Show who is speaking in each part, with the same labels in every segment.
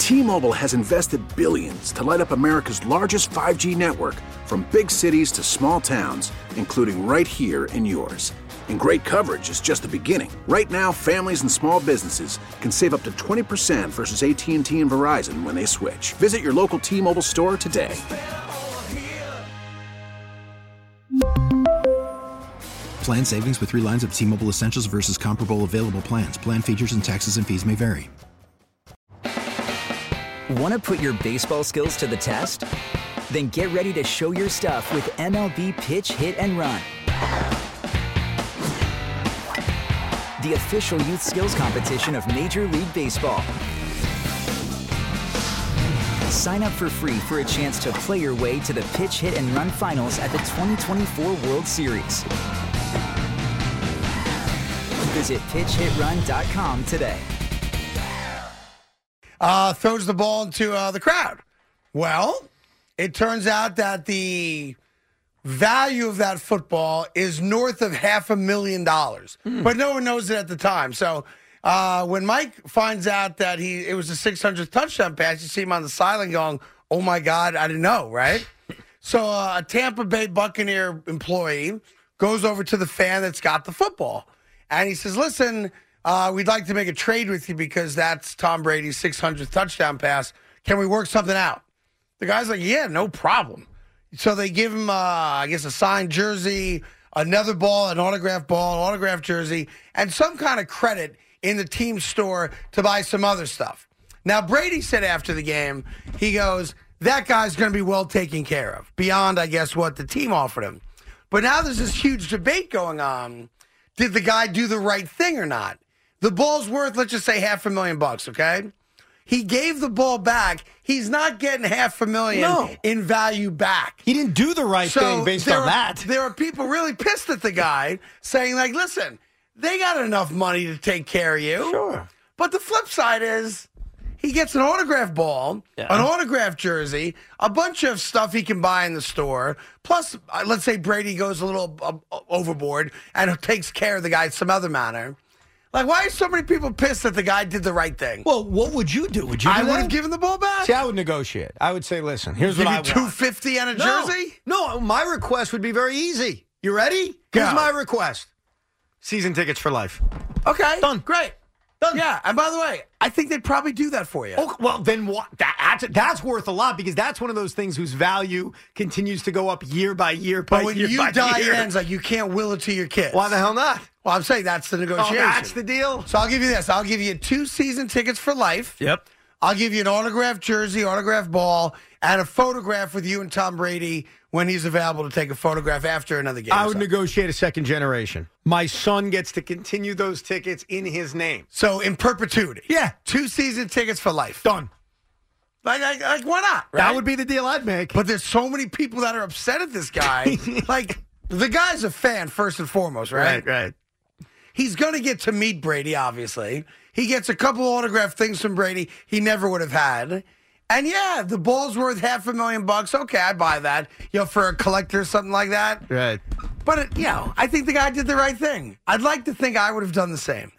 Speaker 1: T-Mobile has invested billions to light up America's largest 5G network, from big cities to small towns, including right here in yours. And great coverage is just the beginning. Right now, families and small businesses can save up to 20% versus AT&T and Verizon when they switch. Visit your local T-Mobile store today.
Speaker 2: Plan savings with 3 lines of T-Mobile Essentials versus comparable available plans. Plan features and taxes and fees may vary.
Speaker 3: Want to put your baseball skills to the test? Then get ready to show your stuff with MLB Pitch, Hit, and Run. The official youth skills competition of Major League Baseball. Sign up for free for a chance to play your way to the Pitch, Hit, and Run finals at the 2024 World Series. Visit pitchhitrun.com today.
Speaker 4: Throws the ball into the crowd. Well, it turns out that the value of that football is north of $500,000, but no one knows it at the time. So when Mike finds out that it was the 600th touchdown pass, you see him on the sideline going, "Oh my God, I didn't know," right? So a Tampa Bay Buccaneer employee goes over to the fan that's got the football, and he says, "Listen, we'd like to make a trade with you because that's Tom Brady's 600th touchdown pass. Can we work something out?" The guy's like, "Yeah, no problem." So they give him, I guess, a signed jersey, another ball, an autographed jersey, and some kind of credit in the team store to buy some other stuff. Now, Brady said after the game, he goes, that guy's going to be well taken care of, beyond, I guess, what the team offered him. But now there's this huge debate going on. Did the guy do the right thing or not? The ball's worth, let's just say, $500,000, okay? He gave the ball back. He's not getting $500,000 in value back.
Speaker 5: He didn't do the right thing based on that.
Speaker 4: There are people really pissed at the guy saying, like, listen, they got enough money to take care of you.
Speaker 5: Sure.
Speaker 4: But the flip side is he gets an autographed ball, an autographed jersey, a bunch of stuff he can buy in the store. Plus, let's say Brady goes a little overboard and takes care of the guy some other manner. Like, why are so many people pissed that the guy did the right thing?
Speaker 5: Well, what would you do? Would you?
Speaker 4: I would have given the ball back.
Speaker 5: See, I would negotiate. I would say, listen, here's what I want.
Speaker 4: $250 and a jersey?
Speaker 5: No, my request would be very easy. You ready?
Speaker 4: Go.
Speaker 5: Here's my request. Season tickets for life.
Speaker 4: Okay.
Speaker 5: Done.
Speaker 4: Great.
Speaker 5: Done.
Speaker 4: Yeah, and by the way, I think they'd probably do that for you.
Speaker 5: Oh, well, then what? That's worth a lot because that's one of those things whose value continues to go up year by year
Speaker 4: But when you die, it ends like you can't will it to your kids.
Speaker 5: Why the hell not?
Speaker 4: Well, I'm saying that's the negotiation.
Speaker 5: Oh, that's the deal?
Speaker 4: So I'll give you this. I'll give you 2 season tickets for life.
Speaker 5: Yep.
Speaker 4: I'll give you an autographed jersey, autographed ball, and a photograph with you and Tom Brady when he's available to take a photograph after another game.
Speaker 5: I would negotiate a second generation. My son gets to continue those tickets in his name.
Speaker 4: So in perpetuity.
Speaker 5: Yeah.
Speaker 4: 2 season tickets for life.
Speaker 5: Done.
Speaker 4: Like why not? Right?
Speaker 5: That would be the deal I'd make.
Speaker 4: But there's so many people that are upset at this guy. Like, the guy's a fan first and foremost, right?
Speaker 5: Right.
Speaker 4: He's going to get to meet Brady, obviously. He gets a couple autographed things from Brady he never would have had. And, yeah, the ball's worth $500,000. Okay, I buy that. For a collector or something like that.
Speaker 5: Right.
Speaker 4: But, I think the guy did the right thing. I'd like to think I would have done the same.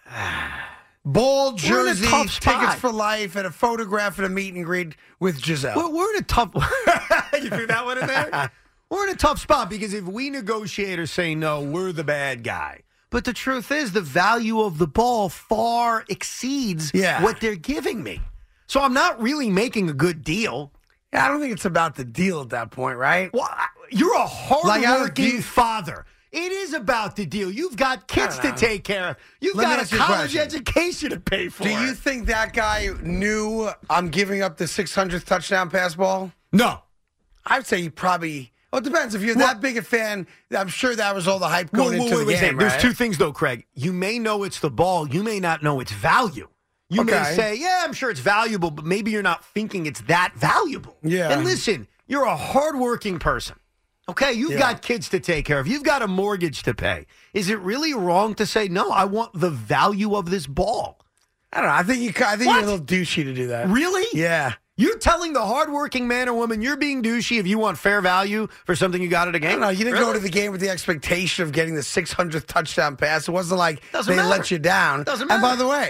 Speaker 4: Ball, jersey, tickets for life, and a photograph and a meet and greet with Giselle.
Speaker 5: We're in a tough... You threw that one in there? We're in a tough spot because if we negotiate or say no, we're the bad guy. But the truth is the value of the ball far exceeds what they're giving me. So I'm not really making a good deal.
Speaker 4: Yeah, I don't think it's about the deal at that point, right?
Speaker 5: Well, you're a hard-working father. It is about the deal. You've got kids to take care of. You've got a college education to pay for.
Speaker 4: Do you think that guy knew I'm giving up the 600th touchdown pass ball?
Speaker 5: No.
Speaker 4: I'd say he probably... Well, it depends. If you're that big a fan, I'm sure that was all the hype going into the game, right?
Speaker 5: There's 2 things, though, Craig. You may know it's the ball. You may not know its value. You may say, yeah, I'm sure it's valuable, but maybe you're not thinking it's that valuable.
Speaker 4: Yeah.
Speaker 5: And listen, you're a hardworking person. Okay, you've got kids to take care of. You've got a mortgage to pay. Is it really wrong to say, no, I want the value of this ball?
Speaker 4: I don't know. I think you're a little douchey to do that.
Speaker 5: Really?
Speaker 4: Yeah.
Speaker 5: You're telling the hardworking man or woman you're being douchey if you want fair value for something you got at a game?
Speaker 4: I don't know. You didn't go to the game with the expectation of getting the 600th touchdown pass. It wasn't like they let you down.
Speaker 5: Doesn't matter.
Speaker 4: And by the way,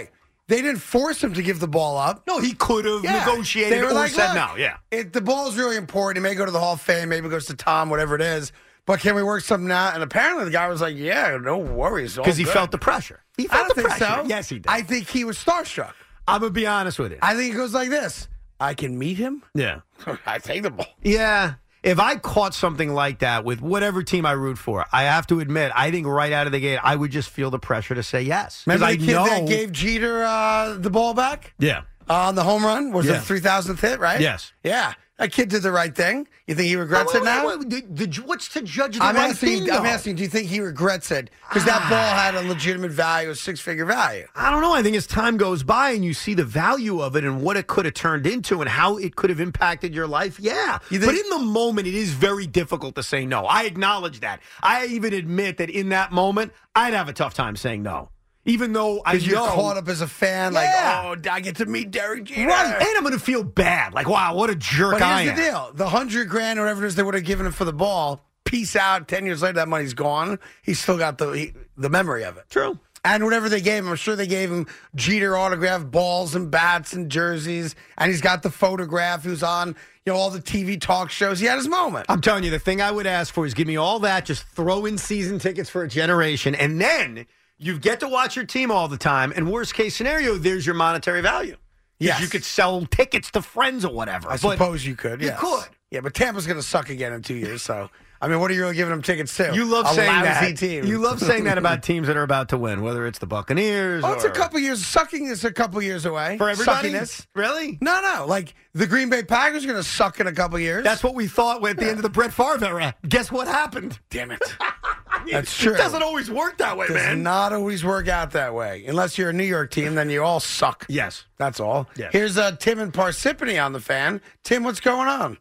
Speaker 4: They didn't force him to give the ball up.
Speaker 5: No, he could have negotiated
Speaker 4: They were
Speaker 5: or
Speaker 4: like,
Speaker 5: said
Speaker 4: "Look,
Speaker 5: no. Yeah.
Speaker 4: The ball is really important. He may go to the Hall of Fame, maybe it goes to Tom, whatever it is. But can we work something out? And apparently the guy was like, yeah, no worries.
Speaker 5: Because he felt the pressure. He
Speaker 4: I
Speaker 5: felt
Speaker 4: don't
Speaker 5: the
Speaker 4: think
Speaker 5: pressure.
Speaker 4: so.
Speaker 5: Yes, he did.
Speaker 4: I think he was starstruck.
Speaker 5: I'm going to be honest with you.
Speaker 4: I think it goes like this. I can meet him.
Speaker 5: Yeah.
Speaker 4: I take the ball.
Speaker 5: Yeah. If I caught something like that with whatever team I root for, I have to admit, I think right out of the gate, I would just feel the pressure to say yes.
Speaker 4: Remember the
Speaker 5: I
Speaker 4: kid
Speaker 5: know,
Speaker 4: that gave Jeter the ball back
Speaker 5: Yeah.
Speaker 4: on the home run? Was
Speaker 5: Yeah.
Speaker 4: it the 3,000th hit, right?
Speaker 5: Yes.
Speaker 4: Yeah. That kid did the right thing. You think he regrets it now?
Speaker 5: What's to judge the
Speaker 4: I'm
Speaker 5: right
Speaker 4: asking,
Speaker 5: thing,
Speaker 4: I'm
Speaker 5: though?
Speaker 4: asking, do you think he regrets it? Because that ball had a legitimate value, a six-figure value.
Speaker 5: I don't know. I think as time goes by and you see the value of it and what it could have turned into and how it could have impacted your life, yeah.
Speaker 4: You
Speaker 5: But
Speaker 4: think-
Speaker 5: in the moment, it is very difficult to say no. I acknowledge that. I even admit that in that moment, I'd have a tough time saying no. Even though I know.
Speaker 4: Because you're caught up as a fan,
Speaker 5: Yeah.
Speaker 4: like, oh, I get to meet Derek Jeter.
Speaker 5: Right. And I'm going to feel bad. Like, wow, what a jerk
Speaker 4: But
Speaker 5: I
Speaker 4: here's
Speaker 5: am.
Speaker 4: the deal. The $100,000 or whatever it is they would have given him for the ball, peace out. 10 years later, that money's gone. He's still got the memory of it.
Speaker 5: True.
Speaker 4: And whatever they gave him, I'm sure they gave him Jeter autographed balls and bats and jerseys. And he's got the photograph. He was on, all the TV talk shows. He had his moment.
Speaker 5: I'm telling you, the thing I would ask for is give me all that, just throw in season tickets for a generation, and then you get to watch your team all the time. And worst case scenario, there's your monetary value.
Speaker 4: Yes.
Speaker 5: You could sell tickets to friends or whatever.
Speaker 4: I suppose you could.
Speaker 5: You
Speaker 4: Yes.
Speaker 5: could.
Speaker 4: Yeah, but Tampa's going to suck again in 2 years. So, I mean, what are you really giving them tickets to?
Speaker 5: You love
Speaker 4: a
Speaker 5: saying
Speaker 4: lousy
Speaker 5: that.
Speaker 4: team.
Speaker 5: You love saying that about teams that are about to win, whether it's the Buccaneers
Speaker 4: Oh, it's a
Speaker 5: or
Speaker 4: couple years. Sucking is a couple years away.
Speaker 5: for everybody.
Speaker 4: Suckiness.
Speaker 5: Really?
Speaker 4: No. Like the Green Bay Packers are going to suck in a couple years.
Speaker 5: That's what we thought at the end of the Brett Favre era. Guess what happened?
Speaker 4: damn it. That's true.
Speaker 5: It doesn't always work that way,
Speaker 4: Does
Speaker 5: man.
Speaker 4: not always work out that way. Unless you're a New York team, then you all suck.
Speaker 5: Yes.
Speaker 4: That's all.
Speaker 5: Yes.
Speaker 4: Here's Tim and Parsippany on the Fan. Tim, what's going on?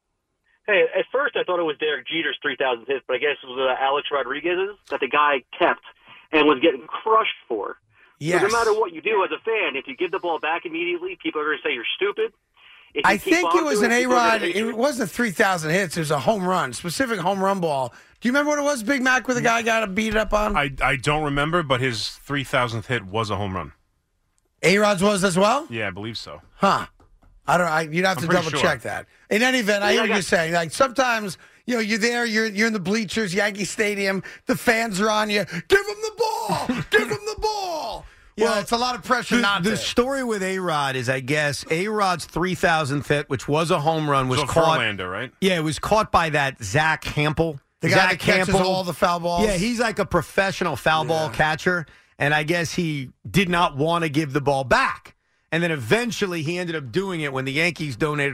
Speaker 6: Hey, at first I thought it was Derek Jeter's 3,000 hits, but I guess it was Alex Rodriguez's that the guy kept and was getting crushed for.
Speaker 4: Yes.
Speaker 6: So no matter what you do as a fan, if you give the ball back immediately, people are going to say you're stupid. If you
Speaker 4: I
Speaker 6: keep
Speaker 4: think
Speaker 6: on
Speaker 4: it was
Speaker 6: doing
Speaker 4: an
Speaker 6: people are
Speaker 4: A-Rod.
Speaker 6: gonna hate you.
Speaker 4: It wasn't 3,000 hits. It was a home run, specific home run ball. Do you remember what it was, Big Mac, where the guy got beat up on?
Speaker 7: I don't remember, but his 3,000th hit was a home run.
Speaker 4: A-Rod's was as well?
Speaker 7: Yeah, I believe so.
Speaker 4: Huh. You'd have to
Speaker 7: I'm pretty
Speaker 4: double
Speaker 7: sure.
Speaker 4: check that. In any event, I hear what you're saying. Like sometimes, you're there, you're in the bleachers, Yankee Stadium, the fans are on you. Give him the ball! Give him the ball! Well, it's a lot of pressure not
Speaker 5: The
Speaker 4: to.
Speaker 5: story with A-Rod is, I guess, A-Rod's 3,000th hit, which was a home run, was
Speaker 7: So
Speaker 5: caught.
Speaker 7: Verlander, right?
Speaker 5: Yeah, it was caught by that Zach Hampel.
Speaker 4: The guy
Speaker 5: Zach
Speaker 4: that catches
Speaker 5: Hampel.
Speaker 4: all the foul balls.
Speaker 5: Yeah, he's like a professional foul ball catcher, and I guess he did not want to give the ball back. And then eventually he ended up doing it when the Yankees donated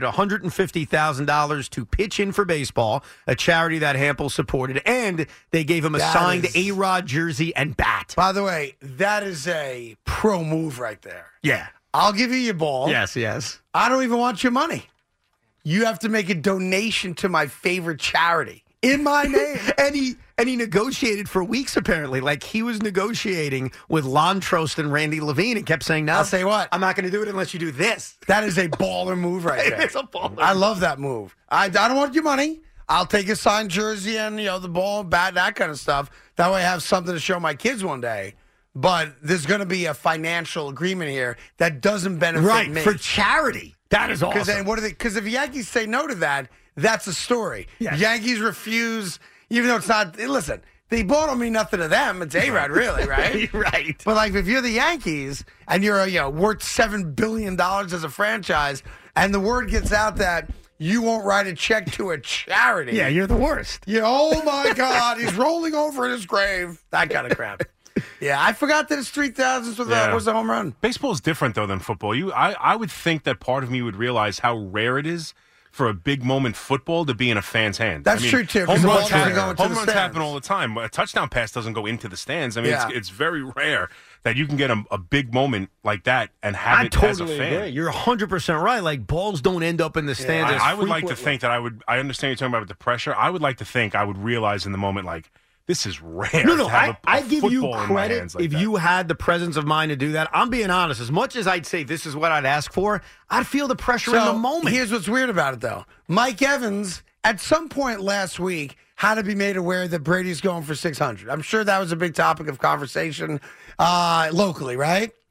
Speaker 5: $150,000 to Pitch In for Baseball, a charity that Hampel supported, and they gave him a
Speaker 4: That
Speaker 5: signed
Speaker 4: is-
Speaker 5: A-Rod jersey and bat.
Speaker 4: By the way, that is a pro move right there.
Speaker 5: Yeah.
Speaker 4: I'll give you your ball.
Speaker 5: Yes.
Speaker 4: I don't even want your money. You have to make a donation to my favorite charity in my name.
Speaker 5: And he negotiated for weeks, apparently. Like, he was negotiating with Lon Trost and Randy Levine and kept saying, no,
Speaker 4: I'll say what?
Speaker 5: I'm not going to do it unless you do this.
Speaker 4: That is a baller move right there.
Speaker 5: It's a baller
Speaker 4: I love that move. I don't want your money. I'll take a signed jersey and, the ball, bat, that kind of stuff. That way I have something to show my kids one day. But there's going to be a financial agreement here that doesn't benefit me.
Speaker 5: for charity. That is awesome.
Speaker 4: Because if Yankees say no to that, that's a story.
Speaker 5: Yes.
Speaker 4: Yankees refuse, even though it's not. Listen, the ball don't mean nothing to them. It's A-Rod, really, right?
Speaker 5: Right.
Speaker 4: But like, if you're the Yankees and you're worth $7 billion as a franchise, and the word gets out that you won't write a check to a charity.
Speaker 5: Yeah, you're the worst.
Speaker 4: Oh my God, he's rolling over in his grave. That kind of crap. Yeah, I forgot that his 3,000 was a home run.
Speaker 7: Baseball is different, though, than football. I would think that part of me would realize how rare it is for a big moment football to be in a fan's hand.
Speaker 4: That's true, too, 'cause
Speaker 7: Home
Speaker 4: the ball
Speaker 7: runs,
Speaker 4: doesn't go into
Speaker 7: home
Speaker 4: the
Speaker 7: runs happen
Speaker 4: stands.
Speaker 7: all the time. A touchdown pass doesn't go into the stands. I mean,
Speaker 4: Yeah.
Speaker 7: it's very rare that you can get a big moment like that and have
Speaker 5: I
Speaker 7: it as a
Speaker 5: totally
Speaker 7: fan.
Speaker 5: agree. You're 100% right. Like, balls don't end up in the stands. as
Speaker 7: I would like to
Speaker 5: frequently.
Speaker 7: think that I understand you're talking about the pressure. I would like to think I would realize in the moment, like, this is rare.
Speaker 5: No,
Speaker 7: to have a
Speaker 5: I give you
Speaker 7: football in my
Speaker 5: credit
Speaker 7: hands like
Speaker 5: if
Speaker 7: that.
Speaker 5: you had the presence of mind to do that. I'm being honest. As much as I'd say this is what I'd ask for, I'd feel the pressure in the moment.
Speaker 4: Here's what's weird about it, though. Mike Evans, at some point last week, had to be made aware that Brady's going for 600. I'm sure that was a big topic of conversation locally, right?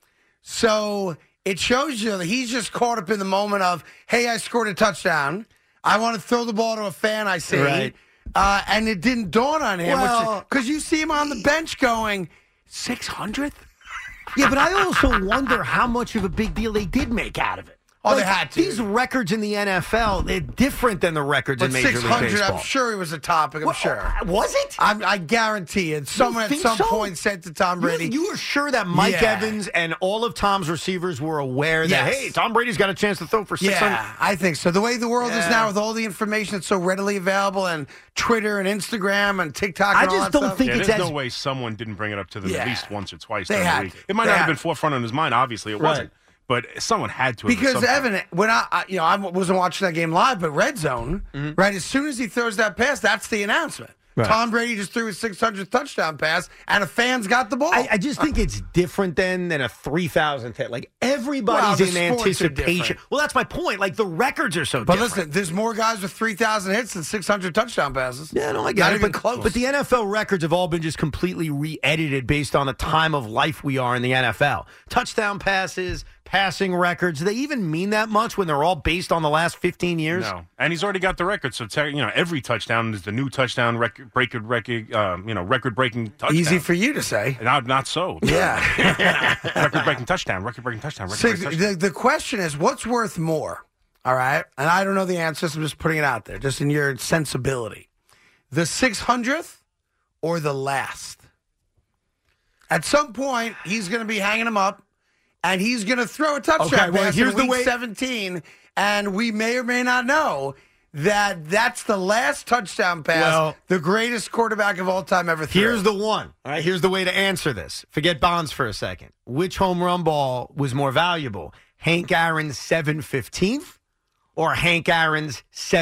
Speaker 4: So it shows you that he's just caught up in the moment of, hey, I scored a touchdown. I want to throw the ball to a fan I see.
Speaker 5: Right.
Speaker 4: And it didn't dawn on him.
Speaker 5: Well,
Speaker 4: because you see him on the bench going, 600th?
Speaker 5: Yeah, but I also wonder how much of a big deal they did make out of it.
Speaker 4: Oh, they had to.
Speaker 5: These records in the NFL, they're different than the records
Speaker 4: But
Speaker 5: in Major League
Speaker 4: 600,
Speaker 5: Baseball.
Speaker 4: I'm sure it was a topic, I'm sure.
Speaker 5: Was it?
Speaker 4: I guarantee it. Someone at
Speaker 5: think
Speaker 4: some
Speaker 5: so?
Speaker 4: point said to Tom Brady.
Speaker 5: You were sure that Mike
Speaker 4: Yeah.
Speaker 5: Evans and all of Tom's receivers were aware that,
Speaker 4: Yes.
Speaker 5: hey, Tom Brady's got a chance to throw for 600?
Speaker 4: Yeah, I think so. The way the world is now with all the information that's so readily available and Twitter and Instagram and TikTok and
Speaker 5: I
Speaker 4: all
Speaker 5: just
Speaker 4: that
Speaker 5: don't
Speaker 4: stuff.
Speaker 5: think
Speaker 7: Yeah,
Speaker 5: it's
Speaker 7: there's
Speaker 5: as
Speaker 7: no way someone didn't bring it up to them
Speaker 4: Yeah.
Speaker 7: at least once or twice
Speaker 4: They
Speaker 7: during
Speaker 4: had
Speaker 7: the week.
Speaker 4: to.
Speaker 7: It might
Speaker 4: They
Speaker 7: not have
Speaker 4: had
Speaker 7: been forefront on his mind. Obviously, it
Speaker 5: Right.
Speaker 7: wasn't. But someone had to have at
Speaker 4: Because
Speaker 7: some point.
Speaker 4: Evan, when I wasn't watching that game live, but Red Zone, right? As soon as he throws that pass, that's the announcement.
Speaker 5: Right.
Speaker 4: Tom Brady just threw his 600th touchdown pass, and a fan's got the ball.
Speaker 5: I just think it's different than a 3,000th hit. Like,
Speaker 4: Well,
Speaker 5: everybody's
Speaker 4: the
Speaker 5: in
Speaker 4: sports are
Speaker 5: anticipation.
Speaker 4: different.
Speaker 5: Well, that's my point. Like, the records are so
Speaker 4: But
Speaker 5: different.
Speaker 4: listen, there's more guys with 3,000 hits than 600 touchdown passes.
Speaker 5: Yeah, no, I get
Speaker 4: Not
Speaker 5: it.
Speaker 4: even
Speaker 5: But,
Speaker 4: close.
Speaker 5: but the NFL records have all been just completely re-edited based on the time of life we are in the NFL. Touchdown passes, passing records, do they even mean that much when they're all based on the last 15 years?
Speaker 7: No, and he's already got the record. So every touchdown is the new touchdown record-breaking touchdown.
Speaker 4: Easy for you to say.
Speaker 7: Not so.
Speaker 4: Yeah.
Speaker 7: Record-breaking touchdown. Record-breaking touchdown.
Speaker 4: The question is, what's worth more? All right? And I don't know the answer, so I'm just putting it out there, just in your sensibility. The 600th or the last? At some point, he's going to be hanging them up, and he's going to throw a touchdown pass in week 17, and we may or may not know that that's the last touchdown pass the greatest quarterback of all time ever threw.
Speaker 5: Here's the one. All right, here's the way to answer this. Forget Bonds for a second. Which home run ball was more valuable? Hank Aaron's 715th or Hank Aaron's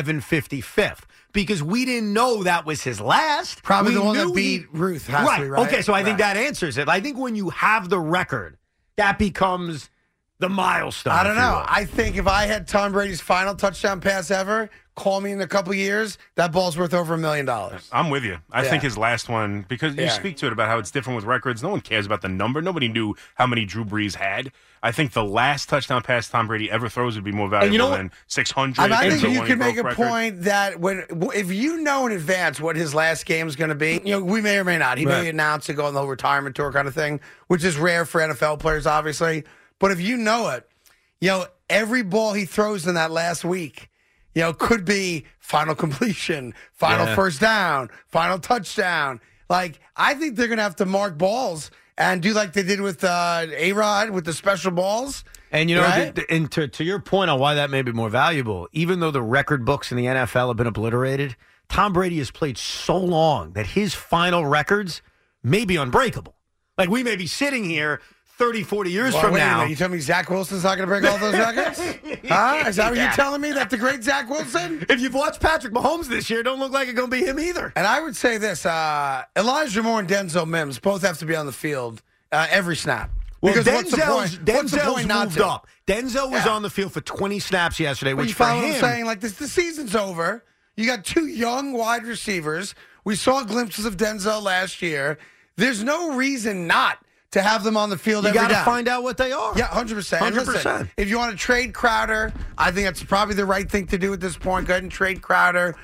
Speaker 5: 755th? Because we didn't know that was his last.
Speaker 4: Probably
Speaker 5: We
Speaker 4: the one that
Speaker 5: knew
Speaker 4: beat Ruth. Has
Speaker 5: right.
Speaker 4: to be, right.
Speaker 5: Okay, so I think
Speaker 4: Right.
Speaker 5: that answers it. I think when you have the record, that becomes the milestone.
Speaker 4: I don't
Speaker 5: if you
Speaker 4: know.
Speaker 5: will.
Speaker 4: I think if I had Tom Brady's final touchdown pass ever, call me in a couple years, that ball's worth over $1 million.
Speaker 7: I'm with you. I
Speaker 4: Yeah.
Speaker 7: think his last one, because you
Speaker 4: Yeah.
Speaker 7: speak to it about how it's different with records. No one cares about the number. Nobody knew how many Drew Brees had. I think the last touchdown pass Tom Brady ever throws would be more valuable
Speaker 5: you know what?
Speaker 7: than 600.
Speaker 4: I
Speaker 7: and
Speaker 4: think you
Speaker 7: when
Speaker 4: can
Speaker 7: he
Speaker 4: make a
Speaker 7: broke records.
Speaker 4: point that if you know in advance what his last game is going to be, we may or may not. He may announce it, go on the whole retirement tour kind of thing, which is rare for NFL players, obviously. But if you know it, every ball he throws in that last week, could be final completion, final first down, final touchdown. Like, I think they're going to have to mark balls and do like they did with A-Rod with the special balls.
Speaker 5: And
Speaker 4: right?
Speaker 5: and to your point on why that may be more valuable, even though the record books in the NFL have been obliterated, Tom Brady has played so long that his final records may be unbreakable. Like, we may be sitting here 30, 40 years from
Speaker 4: wait a
Speaker 5: now.
Speaker 4: minute, you tell me Zach Wilson's not going to break all those records? Huh? Is that what you're telling me? That the great Zach Wilson?
Speaker 5: If you've watched Patrick Mahomes this year, it don't look like it's going to be him either.
Speaker 4: And I would say this, Elijah Moore and Denzel Mims both have to be on the field every snap.
Speaker 5: Well,
Speaker 4: Because what's the point? What's the
Speaker 5: Denzel's
Speaker 4: point not
Speaker 5: moved
Speaker 4: to?
Speaker 5: up. Denzel was on the field for 20 snaps yesterday,
Speaker 4: But
Speaker 5: which
Speaker 4: you
Speaker 5: for
Speaker 4: follow what I'm
Speaker 5: him,
Speaker 4: saying? Like, the season's over. You got two young wide receivers. We saw glimpses of Denzel last year. There's no reason not to have them on the field
Speaker 5: you
Speaker 4: every
Speaker 5: got to
Speaker 4: down.
Speaker 5: find out what they are.
Speaker 4: Yeah, 100%. And listen,
Speaker 5: 100%.
Speaker 4: if you want to trade Crowder, I think that's probably the right thing to do at this point. Go ahead and trade Crowder.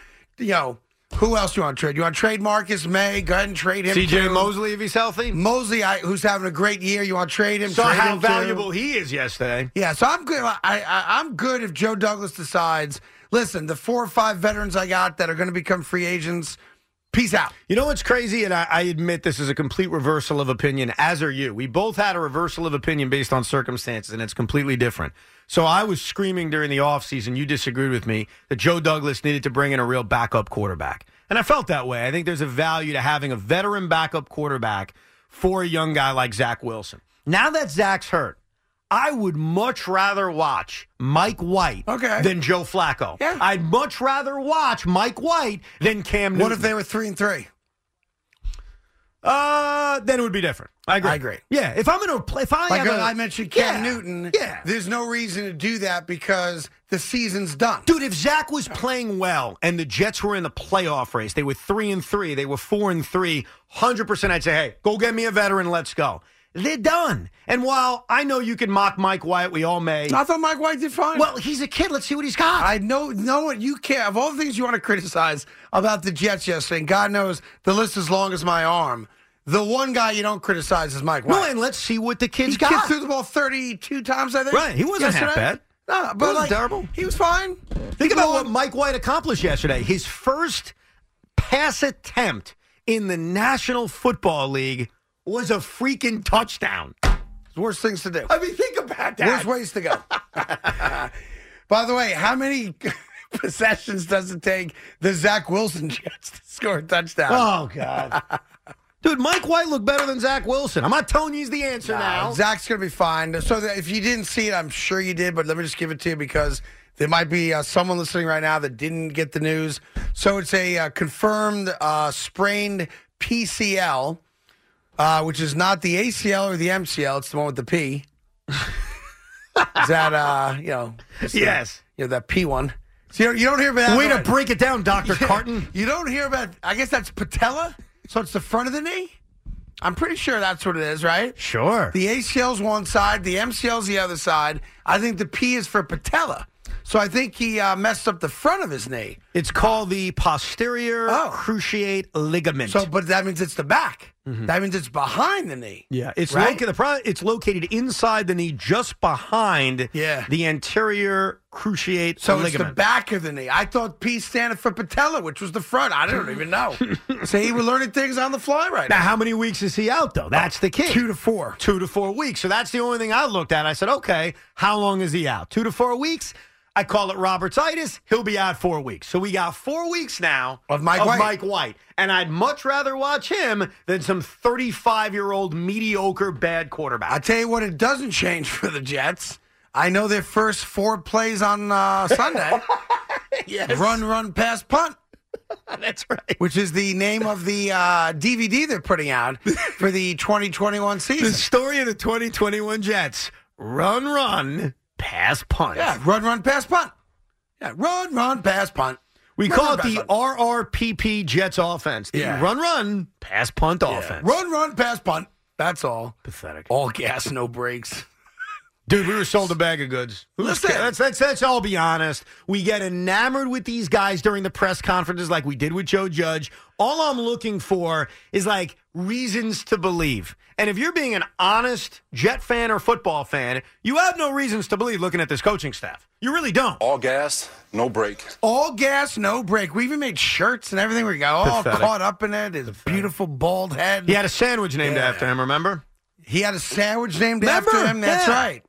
Speaker 4: Who else do you want to trade? You want to trade Marcus May? Go ahead and trade him.
Speaker 5: C.J.
Speaker 4: too.
Speaker 5: Mosley, if he's healthy.
Speaker 4: Mosley, who's having a great year. You want to trade him?
Speaker 5: Saw
Speaker 4: trade
Speaker 5: how
Speaker 4: him too.
Speaker 5: valuable he is yesterday.
Speaker 4: Yeah, so I'm good. I'm good if Joe Douglas decides, listen, the 4 or 5 veterans I got that are going to become free agents, peace out.
Speaker 5: You know what's crazy? And I admit this is a complete reversal of opinion, as are you. We both had a reversal of opinion based on circumstances, and it's completely different. So I was screaming during the offseason, you disagreed with me, that Joe Douglas needed to bring in a real backup quarterback. And I felt that way. I think there's a value to having a veteran backup quarterback for a young guy like Zach Wilson. Now that Zach's hurt, I would much rather watch Mike White than Joe Flacco.
Speaker 4: Yeah.
Speaker 5: I'd much rather watch Mike White than Cam Newton.
Speaker 4: What if they were 3-3?
Speaker 5: Then it would be different. I agree. Yeah, if I'm going to play, if I
Speaker 4: Like
Speaker 5: have a,
Speaker 4: I mentioned Cam
Speaker 5: Yeah,
Speaker 4: Newton,
Speaker 5: yeah.
Speaker 4: there's no reason to do that because the season's done.
Speaker 5: Dude, if Zach was playing well and the Jets were in the playoff race, they were 3-3, they were 4-3, 100% I'd say, hey, go get me a veteran, let's go. they're done. And while I know you can mock Mike White, we all may.
Speaker 4: I thought Mike White did fine.
Speaker 5: Well, he's a kid. Let's see what he's got.
Speaker 4: I know what you care. Of all the things you want to criticize about the Jets yesterday, and God knows the list is long as my arm, the one guy you don't criticize is Mike White.
Speaker 5: No, and let's see what the kid's
Speaker 4: He
Speaker 5: got.
Speaker 4: threw the ball 32 times, I think.
Speaker 5: Right, he wasn't half bad.
Speaker 4: No, but
Speaker 5: wasn't terrible.
Speaker 4: He was fine.
Speaker 5: Think about what Mike White accomplished yesterday. His first pass attempt in the National Football League was a freaking touchdown.
Speaker 4: There's worse things to do.
Speaker 5: I mean, think about that.
Speaker 4: Worse ways to go. By the way, how many possessions does it take the Zach Wilson Jets to score a touchdown?
Speaker 5: Oh, God. Dude, Mike White looked better than Zach Wilson. I'm not telling you he's the answer now.
Speaker 4: Zach's going to be fine. So if you didn't see it, I'm sure you did, but let me just give it to you because there might be someone listening right now that didn't get the news. So it's a confirmed sprained PCL, which is not the ACL or the MCL. It's the one with the P. Is that,
Speaker 5: Yes.
Speaker 4: That P one. So you don't hear about that.
Speaker 5: Way to break it down, Dr. Carton.
Speaker 4: You don't hear about, I guess that's patella? So it's the front of the knee? I'm pretty sure that's what it is, right?
Speaker 5: Sure.
Speaker 4: The ACL's one side, the MCL's the other side. I think the P is for patella. So I think he messed up the front of his knee.
Speaker 5: It's called the posterior cruciate ligament.
Speaker 4: So, but that means it's the back. Mm-hmm. That means it's behind the knee.
Speaker 5: Yeah, it's
Speaker 4: right?
Speaker 5: it's located inside the knee, just behind the anterior cruciate
Speaker 4: so
Speaker 5: ligament.
Speaker 4: So it's the back of the knee. I thought P standing for patella, which was the front. I don't even know. See, we're learning things on the fly right now.
Speaker 5: Now, how many weeks is he out, though? That's the key.
Speaker 4: 2 to 4.
Speaker 5: 2 to 4 weeks. So that's the only thing I looked at. I said, okay, how long is he out? 2 to 4 weeks? I call it Roberts-itis. He'll be out 4 weeks. So we got 4 weeks now
Speaker 4: of Mike
Speaker 5: White. And I'd much rather watch him than some 35-year-old mediocre bad quarterback.
Speaker 4: I tell you what, it doesn't change for the Jets. I know their first 4 plays on Sunday.
Speaker 5: Yes.
Speaker 4: Run, pass, punt.
Speaker 5: That's right.
Speaker 4: Which is the name of the DVD they're putting out for the 2021 season.
Speaker 5: The story of the 2021 Jets. Run, pass, punt.
Speaker 4: Yeah, run, pass, punt. Yeah, run, pass, punt.
Speaker 5: We call it the RRPP Jets offense. The run, pass, punt offense.
Speaker 4: Run, pass, punt. That's all.
Speaker 5: Pathetic.
Speaker 4: All gas, no brakes.
Speaker 5: Dude, we were sold a bag of goods.
Speaker 4: Listen,
Speaker 5: let's all be honest. We get enamored with these guys during the press conferences like we did with Joe Judge. All I'm looking for is like reasons to believe. And if you're being an honest Jet fan or football fan, you have no reasons to believe looking at this coaching staff. You really don't.
Speaker 8: All gas, no break.
Speaker 4: All gas, no break. We even made shirts and everything. We got all caught up in it. His beautiful bald head.
Speaker 5: He had a sandwich named after him, remember?
Speaker 4: He had a sandwich named after him. That's right.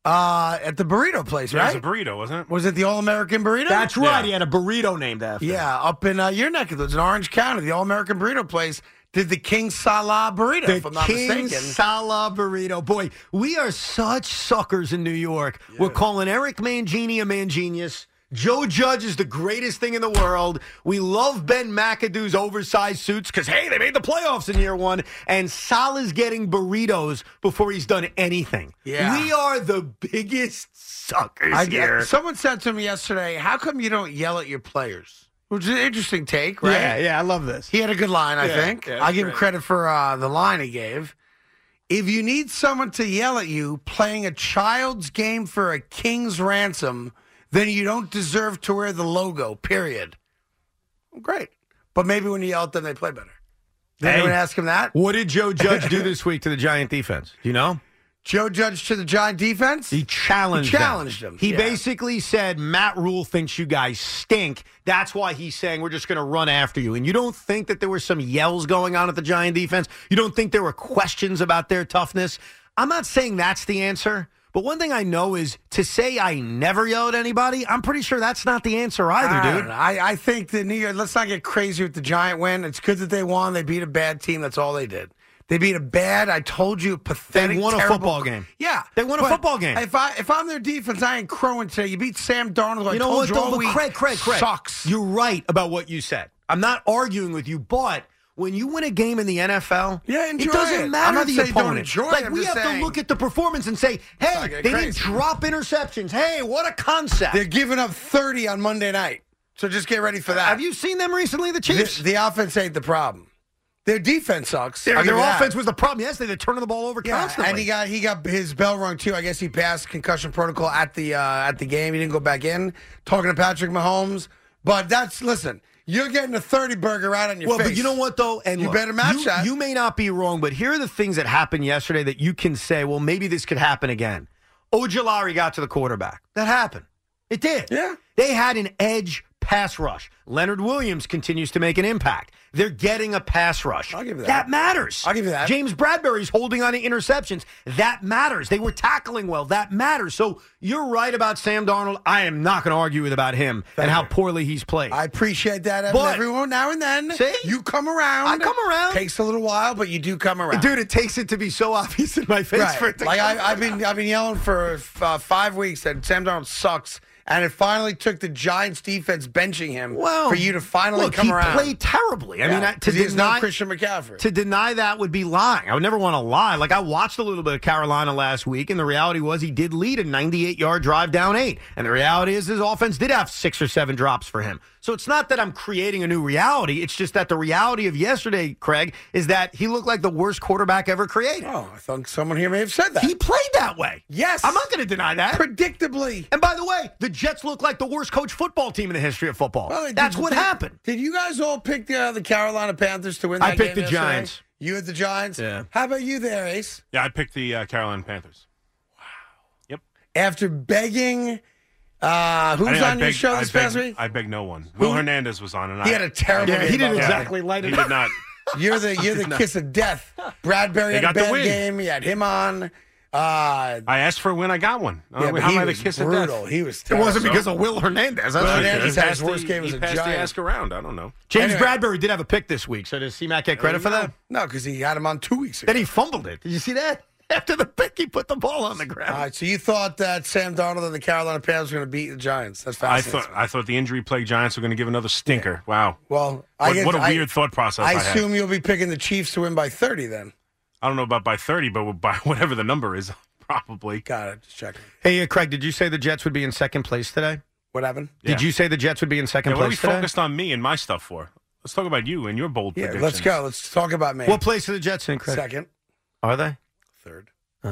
Speaker 4: At the burrito place, right?
Speaker 7: It was a burrito, wasn't it?
Speaker 4: Was it the All-American Burrito?
Speaker 5: That's right. He had a burrito named after him.
Speaker 4: Yeah, up in your neck of the woods in Orange County, the All-American Burrito place did the King Salah burrito, if I'm not mistaken.
Speaker 5: King Salah burrito. Boy, we are such suckers in New York. Yeah. We're calling Eric Mangini a man-genius. Joe Judge is the greatest thing in the world. We love Ben McAdoo's oversized suits because, hey, they made the playoffs in year one. And Salah's getting burritos before he's done anything.
Speaker 4: Yeah.
Speaker 5: We are the biggest suckers here.
Speaker 4: Someone said to me yesterday, how come you don't yell at your players? Which is an interesting take, right?
Speaker 5: Yeah, I love this.
Speaker 4: He had a good line, I think. I give him credit for the line he gave. If you need someone to yell at you playing a child's game for a king's ransom, then you don't deserve to wear the logo, period. Great. But maybe when you yell at them, they play better. Did anyone ask him that?
Speaker 5: What did Joe Judge do this week to the Giant defense? Do you know?
Speaker 4: Joe Judge to the Giant defense?
Speaker 5: He challenged
Speaker 4: them.
Speaker 5: He basically said, Matt Rule thinks you guys stink. That's why he's saying we're just going to run after you. And you don't think that there were some yells going on at the Giant defense? You don't think there were questions about their toughness? I'm not saying that's the answer. But one thing I know is to say I never yell at anybody, I'm pretty sure that's not the answer either, dude.
Speaker 4: I think the New York, let's not get crazy with the Giant win. It's good that they won. They beat a bad team. That's all they did. They beat a bad, I told you, pathetic,
Speaker 5: They won a football game.
Speaker 4: Yeah.
Speaker 5: They won a football game.
Speaker 4: If I'm their defense, I ain't crowing today. You beat Sam Darnold.
Speaker 5: You know what, though? Craig.
Speaker 4: Sucks.
Speaker 5: You're right about what you said. I'm not arguing with you, but when you win a game in the NFL,
Speaker 4: enjoy
Speaker 5: it doesn't matter the opponent. We have to look at the performance and say, hey, they didn't drop interceptions. Hey, what a concept.
Speaker 4: They're giving up 30 on Monday night. So just get ready for that.
Speaker 5: Have you seen them recently, the Chiefs?
Speaker 4: The offense ain't the problem. Their defense sucks.
Speaker 5: Their
Speaker 4: I'll give you that.
Speaker 5: offense was the problem yesterday. They're turning the ball over constantly.
Speaker 4: And he got his bell rung too. I guess he passed concussion protocol at the game. He didn't go back in. Talking to Patrick Mahomes, but listen. You're getting a 30 burger right on your face.
Speaker 5: Well, but you know what, though? And
Speaker 4: you better match that.
Speaker 5: You may not be wrong, but here are the things that happened yesterday that you can say, well, maybe this could happen again. Ojulari got to the quarterback. That happened. It did.
Speaker 4: Yeah.
Speaker 5: They had an edge pass rush. Leonard Williams continues to make an impact. They're getting a pass rush.
Speaker 4: I'll give you that.
Speaker 5: That matters.
Speaker 4: I'll give you that.
Speaker 5: James Bradbury's holding on to interceptions. That matters. They were tackling well. That matters. So you're right about Sam Darnold. I am not going to argue about him and how poorly he's played.
Speaker 4: I appreciate that, Evan.
Speaker 5: But,
Speaker 4: everyone now and then.
Speaker 5: See?
Speaker 4: You come around.
Speaker 5: I come around.
Speaker 4: Takes a little while, but you do come around.
Speaker 5: Dude, it takes it to be so obvious in my face
Speaker 4: Right.
Speaker 5: for it to
Speaker 4: like
Speaker 5: come
Speaker 4: I've been yelling for 5 weeks that Sam Darnold sucks. And it finally took the Giants defense benching him for you to finally come around.
Speaker 5: He played terribly. I mean,
Speaker 4: to deny Christian McCaffrey.
Speaker 5: To deny that would be lying. I would never want to lie. Like, I watched a little bit of Carolina last week, and the reality was he did lead a 98-yard drive down 8. And the reality is his offense did have 6 or 7 drops for him. So it's not that I'm creating a new reality. It's just that the reality of yesterday, Craig, is that he looked like the worst quarterback ever created.
Speaker 4: Oh, I thought someone here may have said that.
Speaker 5: He played that way.
Speaker 4: Yes.
Speaker 5: I'm not going to deny that.
Speaker 4: Predictably.
Speaker 5: And by the way, the Jets look like the worst coach football team in the history of football. Well, that's what happened.
Speaker 4: Did you guys all pick the Carolina Panthers to win that game?
Speaker 5: I picked the
Speaker 4: yesterday?
Speaker 5: Giants.
Speaker 4: You had the Giants?
Speaker 5: Yeah.
Speaker 4: How about you there, Ace?
Speaker 7: Yeah, I picked the Carolina Panthers.
Speaker 4: Wow.
Speaker 7: Yep.
Speaker 4: After begging... who's on your show this past week?
Speaker 7: I begged no one. Will Hernandez was on, and
Speaker 4: he had a terrible game.
Speaker 5: He didn't exactly light it
Speaker 7: up. He did not.
Speaker 4: You're the kiss of death. Bradbury had a bad game. You had him on.
Speaker 7: I asked for a win. I got one.
Speaker 4: Yeah, but
Speaker 7: how
Speaker 4: he
Speaker 7: am I the
Speaker 4: was
Speaker 7: kiss
Speaker 4: brutal.
Speaker 7: of death?
Speaker 4: He was
Speaker 5: It
Speaker 4: terrible.
Speaker 5: wasn't because of Will Hernandez.
Speaker 4: Will Hernandez had his worst game as a
Speaker 7: Giant.
Speaker 4: Giant.
Speaker 7: He ask around. I don't know.
Speaker 5: James Bradbury did have a pick this week, so does C-Mac get credit for that?
Speaker 4: No, because he had him on 2 weeks ago.
Speaker 5: Then he fumbled it. Did you see that? After the pick, he put the ball on the ground.
Speaker 4: All right, so you thought that Sam Darnold and the Carolina Panthers were going to beat the Giants. That's fascinating.
Speaker 7: I thought the injury-plagued Giants were going to give another stinker. Yeah. Wow.
Speaker 4: Well,
Speaker 7: what a weird thought process I had.
Speaker 4: I assume you'll be picking the Chiefs to win by 30 then.
Speaker 7: I don't know about by 30, but by whatever the number is, probably.
Speaker 4: Got it. Just checking.
Speaker 5: Hey, Craig, did you say the Jets would be in second place today?
Speaker 4: What happened?
Speaker 5: Did you say the Jets would be in second
Speaker 7: What are we
Speaker 5: place today?
Speaker 7: focused on me and my stuff for? Let's talk about you and your bold predictions.
Speaker 4: Let's go. Let's talk about me.
Speaker 5: What place are the Jets in, Craig?
Speaker 4: Second.
Speaker 5: Are they?
Speaker 4: Third.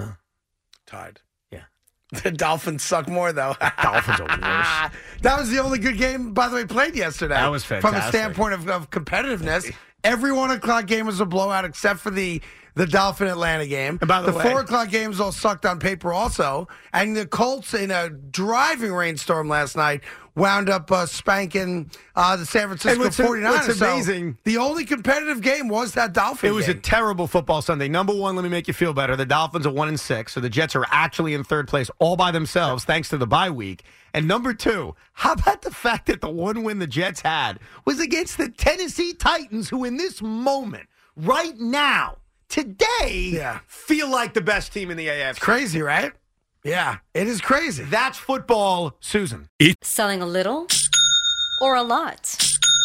Speaker 4: Tied.
Speaker 5: Yeah.
Speaker 4: The Dolphins suck more, though.
Speaker 5: Dolphins are worse.
Speaker 4: That was the only good game, by the way, played yesterday.
Speaker 5: That was fantastic.
Speaker 4: From a standpoint of competitiveness. Every 1 o'clock game was a blowout except for the Dolphin Atlanta game.
Speaker 5: And by the way,
Speaker 4: 4 o'clock games all sucked on paper also. And the Colts, in a driving rainstorm last night, wound up spanking the San Francisco 49ers.
Speaker 5: What's amazing,
Speaker 4: so the only competitive game was that Dolphin game.
Speaker 5: It was a terrible football Sunday. Number one, let me make you feel better. The Dolphins are 1-6, so the Jets are actually in third place all by themselves thanks to the bye week. And number two, how about the fact that the one win the Jets had was against the Tennessee Titans, who in this moment, right now, today, feel like the best team in the AFC.
Speaker 4: It's crazy, right? Yeah, it is crazy.
Speaker 5: That's football, Susan.
Speaker 9: Selling a little or a lot?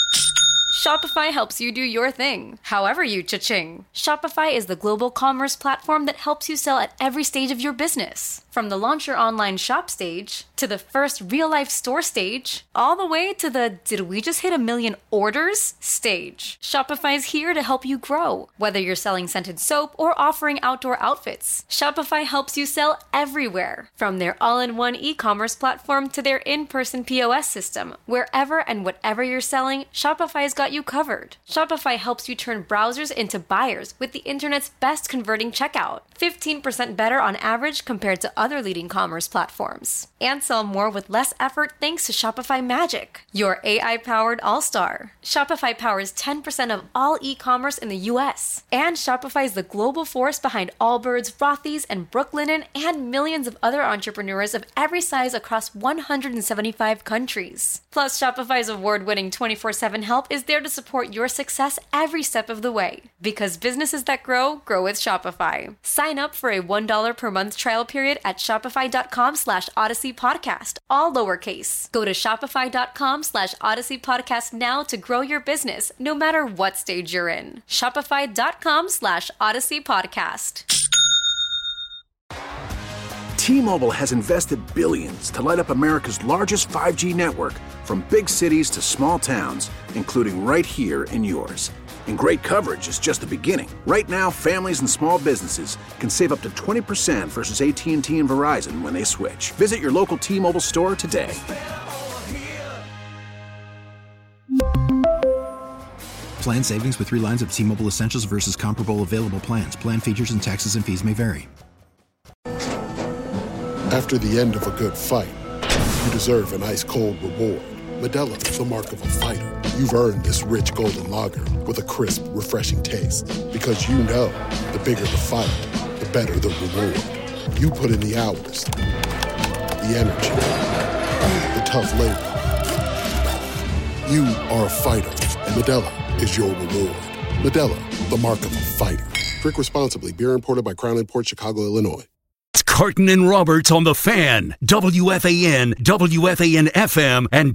Speaker 9: Shopify helps you do your thing, however you cha-ching. Shopify is the global commerce platform that helps you sell at every stage of your business. From the launch your online shop stage, to the first real-life store stage, all the way to the did we just hit 1 million orders stage. Shopify's here to help you grow. Whether you're selling scented soap or offering outdoor outfits, Shopify helps you sell everywhere. From their all-in-one e-commerce platform to their in-person POS system, wherever and whatever you're selling, Shopify's got you covered. Shopify helps you turn browsers into buyers with the internet's best converting checkout. 15% better on average compared to other leading commerce platforms. And sell more with less effort thanks to Shopify Magic, your AI-powered all-star. Shopify powers 10% of all e-commerce in the U.S. And Shopify is the global force behind Allbirds, Rothy's, and Brooklinen, and millions of other entrepreneurs of every size across 175 countries. Plus, Shopify's award-winning 24/7 help is there to support your success every step of the way. Because businesses that grow, grow with Shopify. Sign up for a $1 per month trial period at shopify.com/Odyssey Podcast, all lowercase. Go to shopify.com/Odyssey Podcast now to grow your business, no matter what stage you're in. Shopify.com/Odyssey Podcast.
Speaker 1: T-Mobile has invested billions to light up America's largest 5G network, from big cities to small towns, including right here in yours. And great coverage is just the beginning. Right now, families and small businesses can save up to 20% versus AT&T and Verizon when they switch. Visit your local T-Mobile store today.
Speaker 2: Plan savings with 3 lines of T-Mobile Essentials versus comparable available plans. Plan features and taxes and fees may vary.
Speaker 10: After the end of a good fight, you deserve an ice-cold reward. Modelo is the mark of a fighter. You've earned this rich golden lager with a crisp, refreshing taste. Because you know, the bigger the fight, the better the reward. You put in the hours, the energy, the tough labor. You are a fighter, and Modelo is your reward. Modelo, the mark of a fighter. Drink responsibly. Beer imported by Crown Imports, Chicago, Illinois.
Speaker 11: Carton and Roberts on the Fan, WFAN, WFAN-FM, and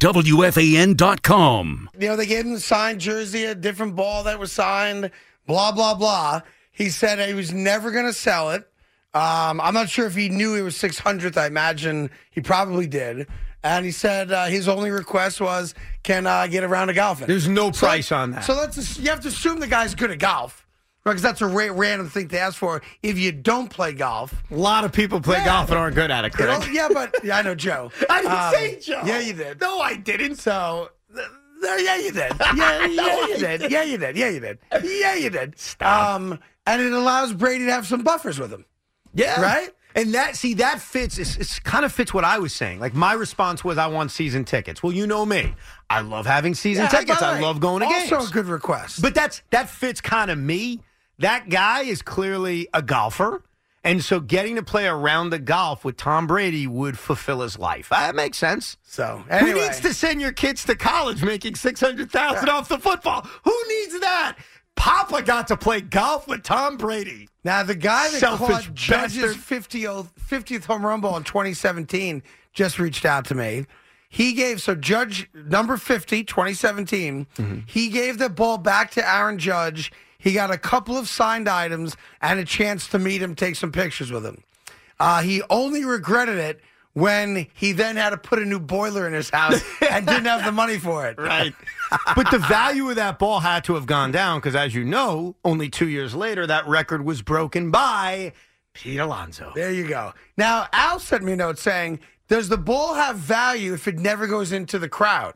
Speaker 11: WFAN.com.
Speaker 4: You know, they gave him the signed jersey, a different ball that was signed, blah, blah, blah. He said he was never going to sell it. I'm not sure if he knew it was 600th. I imagine he probably did. And he said his only request was, can I get a round of golfing?
Speaker 5: There's no price on that.
Speaker 4: So you have to assume the guy's good at golf. Right, because that's a random thing to ask for if you don't play golf.
Speaker 5: A lot of people play golf and aren't good at it, Craig.
Speaker 4: Yeah, I know Joe.
Speaker 5: I didn't say Joe.
Speaker 4: Yeah, you did.
Speaker 5: No, I didn't.
Speaker 4: So, yeah, you did. Yeah, you did. Yeah, you did. Yeah, you did. Yeah, you did.
Speaker 5: Stop.
Speaker 4: And it allows Brady to have some buffers with him.
Speaker 5: Yeah.
Speaker 4: Right?
Speaker 5: And that fits, it kind of fits what I was saying. Like, my response was, I want season tickets. Well, you know me. I love having season tickets. I love going to games.
Speaker 4: Also a good request.
Speaker 5: But that fits kind of me. That guy is clearly a golfer, and so getting to play a round of golf with Tom Brady would fulfill his life. That makes sense.
Speaker 4: So, anyway.
Speaker 5: Who needs to send your kids to college making $600,000 off the football? Who needs that? Papa got to play golf with Tom Brady.
Speaker 4: Now, the guy that caught Judge's 50th home run ball in 2017 just reached out to me. He gave, Judge, number 50, 2017, he gave the ball back to Aaron Judge. He got a couple of signed items and a chance to meet him, take some pictures with him. He only regretted it when he then had to put a new boiler in his house and didn't have the money for it.
Speaker 5: Right. But the value of that ball had to have gone down because, as you know, only 2 years later, that record was broken by Pete Alonso.
Speaker 4: There you go. Now, Al sent me a note saying, does the ball have value if it never goes into the crowd?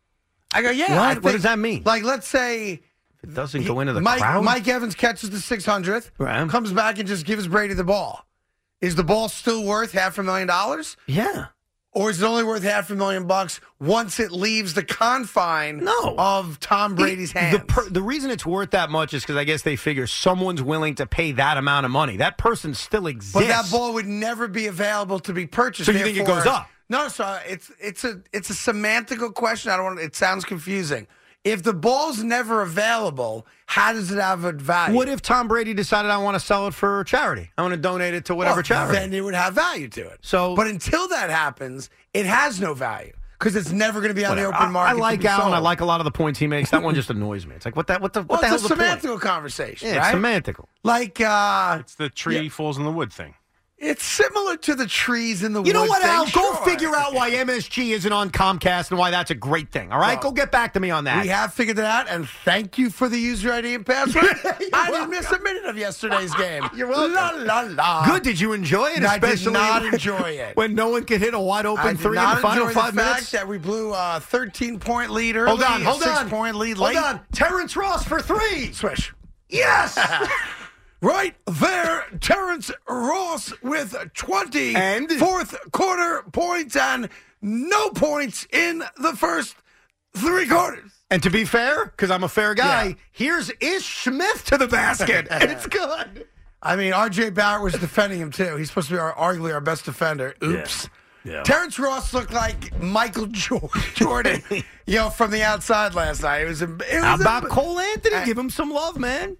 Speaker 4: I go, yeah.
Speaker 5: What does that mean?
Speaker 4: Like, let's say...
Speaker 5: It doesn't go into the crowd?
Speaker 4: Mike Evans catches the 600th, comes back and just gives Brady the ball. Is the ball still worth $500,000?
Speaker 5: Yeah.
Speaker 4: Or is it only worth $500,000 once it leaves the confine of Tom Brady's hands?
Speaker 5: The reason it's worth that much is because I guess they figure someone's willing to pay that amount of money. That person still exists.
Speaker 4: But that ball would never be available to be purchased.
Speaker 5: So you think it goes up?
Speaker 4: No, so it's a semantical question. It sounds confusing. If the ball's never available, how does it have a value?
Speaker 5: What if Tom Brady decided I want to sell it for charity? I want to donate it to whatever charity.
Speaker 4: Then it would have value to it.
Speaker 5: So,
Speaker 4: but until that happens, it has no value because it's never going to be on the open market.
Speaker 5: I like Alan. I like a lot of the points he makes. That one just annoys me. It's like, what the hell's the point?
Speaker 4: It's a semantical conversation,
Speaker 5: right?
Speaker 4: It's
Speaker 5: semantical.
Speaker 4: Like,
Speaker 7: it's the tree falls in the wood thing.
Speaker 4: It's similar to the trees in the woods.
Speaker 5: You know what, Al?
Speaker 4: Sure.
Speaker 5: Go figure out why MSG isn't on Comcast and why that's a great thing, all right? Go get back to me on that.
Speaker 4: We have figured it out, and thank you for the user ID and password. I didn't miss a minute of yesterday's game.
Speaker 5: You're welcome.
Speaker 4: La, la, la.
Speaker 5: Good. Did you enjoy it?
Speaker 4: I did not enjoy it.
Speaker 5: When no one could hit a wide-open three in the final 5 minutes?
Speaker 4: Fact that we blew a 13-point lead early.
Speaker 5: Hold on.
Speaker 4: 6-point lead late.
Speaker 5: Hold on. Terrence Ross for 3.
Speaker 4: Swish.
Speaker 5: Yes!
Speaker 4: Right there, Terrence Ross with 20
Speaker 5: and
Speaker 4: fourth quarter points and no points in the first 3 quarters.
Speaker 5: And to be fair, because I'm a fair guy, here's Ish Smith to the basket, and it's good.
Speaker 4: I mean, R.J. Barrett was defending him, too. He's supposed to be arguably our best defender. Oops. Yeah. Terrence Ross looked like Michael Jordan, from the outside last night.
Speaker 5: How about Cole Anthony? Give him some love, man.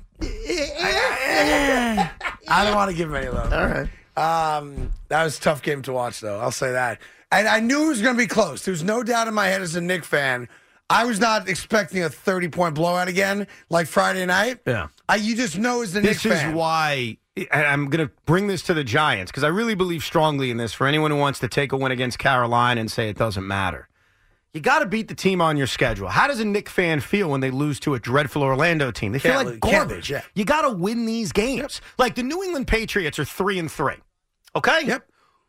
Speaker 4: I don't want to give him any love.
Speaker 5: All right.
Speaker 4: That was a tough game to watch, though. I'll say that. And I knew it was going to be close. There was no doubt in my head as a Knicks fan. I was not expecting a 30-point blowout again like Friday night.
Speaker 5: Yeah.
Speaker 4: You just know as a Knicks fan.
Speaker 5: This is why, and I'm going to bring this to the Giants, because I really believe strongly in this for anyone who wants to take a win against Carolina and say it doesn't matter. You got to beat the team on your schedule. How does a Knicks fan feel when they lose to a dreadful Orlando team? They feel like garbage.
Speaker 4: Yeah.
Speaker 5: You got to win these games.
Speaker 4: Yep.
Speaker 5: Like the New England Patriots are 3-3. Okay?
Speaker 4: Yep.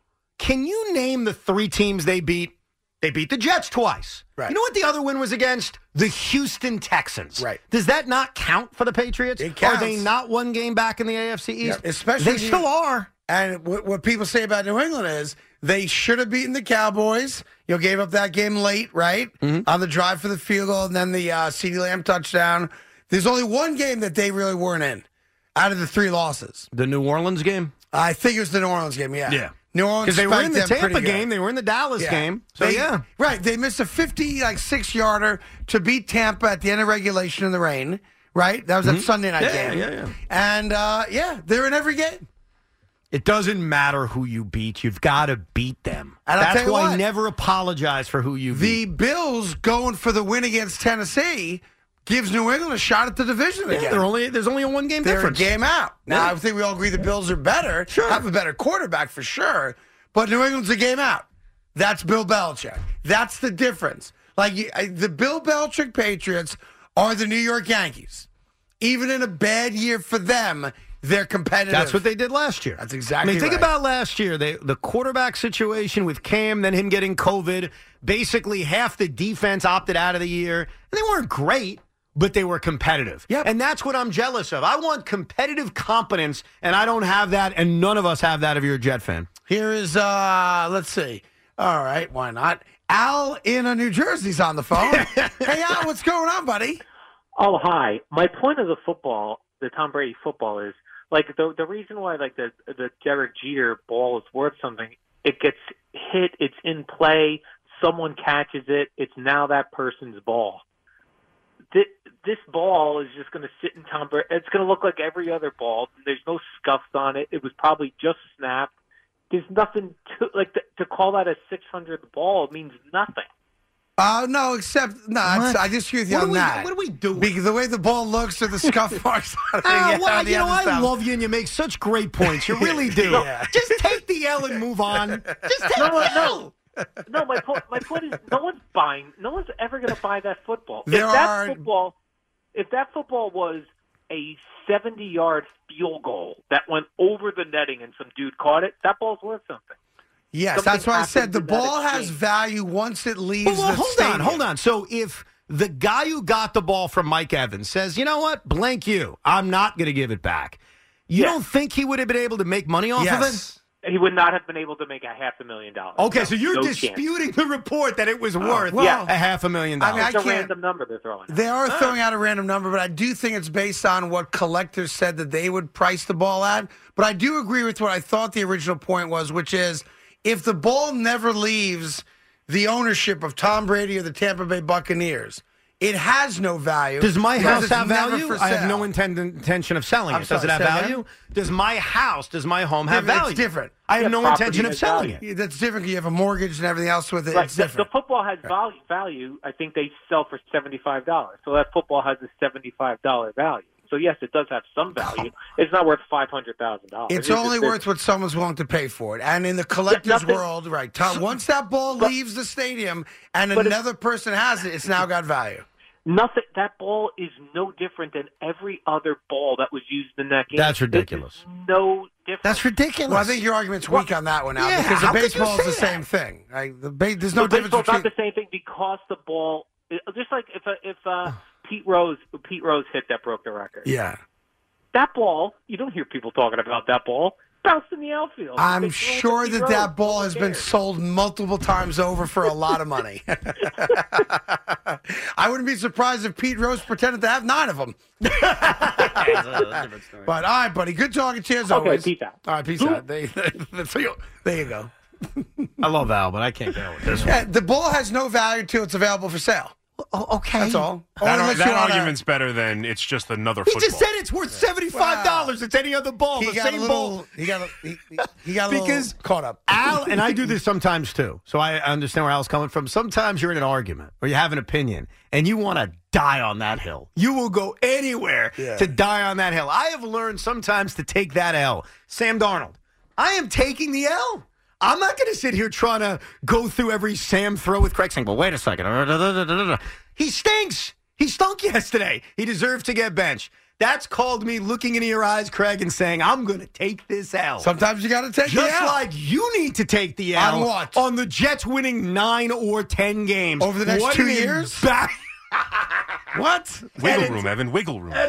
Speaker 5: Can you name the 3 teams they beat? They beat the Jets twice.
Speaker 4: Right.
Speaker 5: You know what the other win was against? The Houston Texans.
Speaker 4: Right.
Speaker 5: Does that not count for the Patriots?
Speaker 4: It counts.
Speaker 5: Are they not one game back in the AFC East?
Speaker 4: Yep. Especially
Speaker 5: they still are.
Speaker 4: And what people say about New England is they should have beaten the Cowboys. Gave up that game late, right? On the drive for the field goal and then the CeeDee Lamb touchdown. There's only one game that they really weren't in out of the 3 losses.
Speaker 5: The New Orleans game?
Speaker 4: I think it was the New Orleans game, yeah.
Speaker 5: Yeah.
Speaker 4: New Orleans
Speaker 5: because they were in the
Speaker 4: spiked them
Speaker 5: Tampa
Speaker 4: pretty good.
Speaker 5: game. They were in the Dallas game. So, yeah.
Speaker 4: Right. They missed a 56-yarder to beat Tampa at the end of regulation in the rain, right? That was that Sunday night game.
Speaker 5: Yeah.
Speaker 4: And, they're in every game.
Speaker 5: It doesn't matter who you beat. You've got to beat them.
Speaker 4: And I'll
Speaker 5: That's
Speaker 4: tell you
Speaker 5: why
Speaker 4: what,
Speaker 5: never apologize for who you
Speaker 4: the
Speaker 5: beat.
Speaker 4: Bills going for the win against Tennessee gives New England a shot at the division again.
Speaker 5: There's only a 1-game
Speaker 4: They're
Speaker 5: difference.
Speaker 4: a game out. Now,
Speaker 5: Yeah.
Speaker 4: I think we all agree the Bills are better,
Speaker 5: Sure.
Speaker 4: have a better quarterback for sure, but New England's a game out. That's Bill Belichick. That's the difference. The Bill Belichick Patriots are the New York Yankees. Even in a bad year for them, they're competitive.
Speaker 5: That's what they did last year.
Speaker 4: That's exactly
Speaker 5: think
Speaker 4: right.
Speaker 5: about last year. The quarterback situation with Cam, then him getting COVID. Basically, half the defense opted out of the year. And they weren't great, but they were competitive.
Speaker 4: Yep.
Speaker 5: And that's what I'm jealous of. I want competitive competence, and I don't have that, and none of us have that if you're a Jet fan.
Speaker 4: Here is, let's see. All right, why not? Al in New Jersey's on the phone. Hey, Al, what's going on, buddy?
Speaker 12: Oh, hi. My point of the football, the Tom Brady football, is the reason why the Derek Jeter ball is worth something. It gets hit. It's in play. Someone catches it. It's now that person's ball. This ball is just going to sit in Tom Brady. It's going to look like every other ball. There's no scuffs on it. It was probably just snapped. There's nothing to call that a 600 ball. It means nothing.
Speaker 4: No, I disagree with you on that.
Speaker 5: What do we do?
Speaker 4: Because the way the ball looks or the scuff marks on it.
Speaker 5: I love you and you make such great points. You really do.
Speaker 4: Yeah.
Speaker 5: Just take the L and move on. Just take the L.
Speaker 12: No, my point is no one's ever going to buy that football.
Speaker 4: If
Speaker 12: that football was a 70-yard field goal that went over the netting and some dude caught it, that ball's worth something.
Speaker 4: Yes, that's why I said the ball has value once it leaves the stadium.
Speaker 5: Hold on. So if the guy who got the ball from Mike Evans says, you know what, blank you, I'm not going to give it back, you don't think he would have been able to make money off of it?
Speaker 12: He would not have been able to make $500,000.
Speaker 5: Okay, so you're disputing the report that it was worth $500,000.
Speaker 4: I mean,
Speaker 12: it's a random number they're throwing out.
Speaker 4: They are throwing out a random number, but I do think it's based on what collectors said that they would price the ball at. But I do agree with what I thought the original point was, which is if the ball never leaves the ownership of Tom Brady or the Tampa Bay Buccaneers, it has no value.
Speaker 5: Does my house have value?
Speaker 4: I
Speaker 5: have no intention of selling it. Does it have value? Does my home have value?
Speaker 4: It's different.
Speaker 5: I have no intention of selling it.
Speaker 4: That's different because you have a mortgage and everything else with it.
Speaker 12: Right.
Speaker 4: It's different.
Speaker 12: The football has value. I think they sell for $75. So that football has a $75 value. So, yes, it does have some value. It's not worth $500,000.
Speaker 4: It's only worth what someone's willing to pay for it. And in the collector's world, right, Tom, once that ball leaves the stadium and another person has it, it's now got value.
Speaker 12: Nothing. That ball is no different than every other ball that was used in that game.
Speaker 5: That's ridiculous.
Speaker 12: No different.
Speaker 5: That's ridiculous.
Speaker 4: Well, I think your argument's weak on that one now because the baseball is the same thing. Right? There's no difference
Speaker 12: baseball's
Speaker 4: between.
Speaker 12: not the same thing because the ball, just like if Pete Rose hit that broke the record.
Speaker 4: Yeah.
Speaker 12: That ball, you don't hear people talking about that ball. Bounced in the outfield.
Speaker 4: I'm sure that ball has been sold multiple times over for a lot of money. I wouldn't be surprised if Pete Rose pretended to have 9 of them. But all right, buddy, good talking to you as always.
Speaker 12: Peace out.
Speaker 4: All right, peace out. There you go.
Speaker 5: I love Al, but I can't get with this one.
Speaker 4: Yeah, the ball has no value till it's available for sale.
Speaker 5: Okay.
Speaker 4: That's all.
Speaker 7: That argument's better than it's just another
Speaker 5: He
Speaker 7: football.
Speaker 5: just said it's worth $75. It's any other ball. The same ball.
Speaker 4: He got a little caught up.
Speaker 5: Al, and I do this sometimes too, so I understand where Al's coming from. Sometimes you're in an argument or you have an opinion and you want to die on that hill. You will go anywhere to die on that hill. I have learned sometimes to take that L. Sam Darnold, I am taking the L. I'm not going to sit here trying to go through every Sam throw with Craig saying, well, wait a second. He stinks. He stunk yesterday. He deserved to get benched. That's called me looking into your eyes, Craig, and saying, I'm going to take this L.
Speaker 4: Sometimes you got to take the L.
Speaker 5: Just like you need to take the L.
Speaker 4: On what?
Speaker 5: On the Jets winning 9 or 10 games.
Speaker 4: Over the next 2 years? What?
Speaker 7: Wiggle room, Evan. Wiggle room.